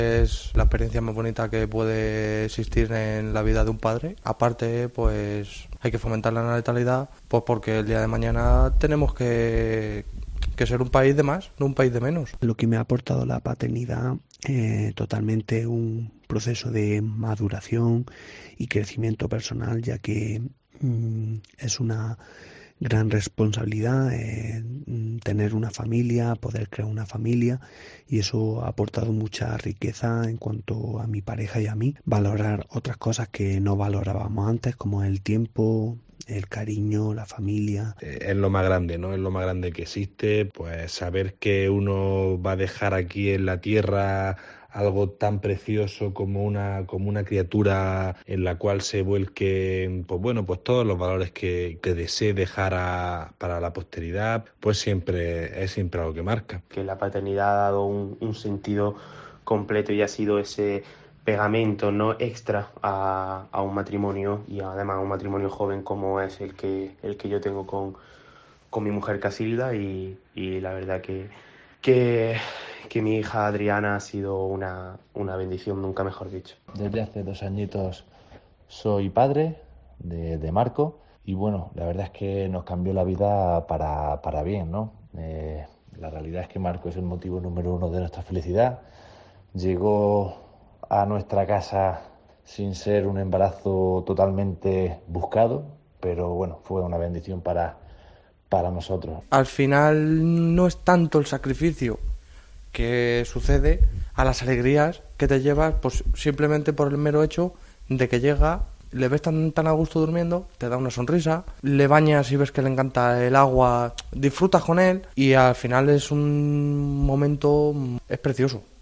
Es la experiencia más bonita que puede existir en la vida de un padre. Aparte, pues hay que fomentar la natalidad, pues porque el día de mañana tenemos que ser un país de más, no un país de menos. Lo que me ha aportado la paternidad, totalmente un proceso de maduración y crecimiento personal, ya que es una gran responsabilidad tener una familia, poder crear una familia, y eso ha aportado mucha riqueza en cuanto a mi pareja y a mí. Valorar otras cosas que no valorábamos antes, como el tiempo, el cariño, la familia. Es lo más grande, ¿no? Es lo más grande que existe, pues saber que uno va a dejar aquí en la tierra algo tan precioso como una criatura en la cual se vuelquen, pues bueno, pues todos los valores que desee dejar para la posteridad, pues es siempre algo que marca. Que la paternidad ha dado un sentido completo y ha sido ese pegamento no extra a un matrimonio, y además a un matrimonio joven como es el que yo tengo con mi mujer Casilda, y la verdad que mi hija Adriana ha sido una bendición, nunca mejor dicho. Desde hace 2 añitos soy padre de Marco, y bueno, la verdad es que nos cambió la vida para bien, ¿no? La realidad es que Marco es el motivo número 1 de nuestra felicidad. Llegó a nuestra casa sin ser un embarazo totalmente buscado, pero bueno, fue una bendición para nosotros. Al final no es tanto el sacrificio que sucede a las alegrías que te llevas, pues simplemente por el mero hecho de que llega, le ves tan a gusto durmiendo, te da una sonrisa, le bañas y ves que le encanta el agua, disfrutas con él, y al final es un momento, es precioso.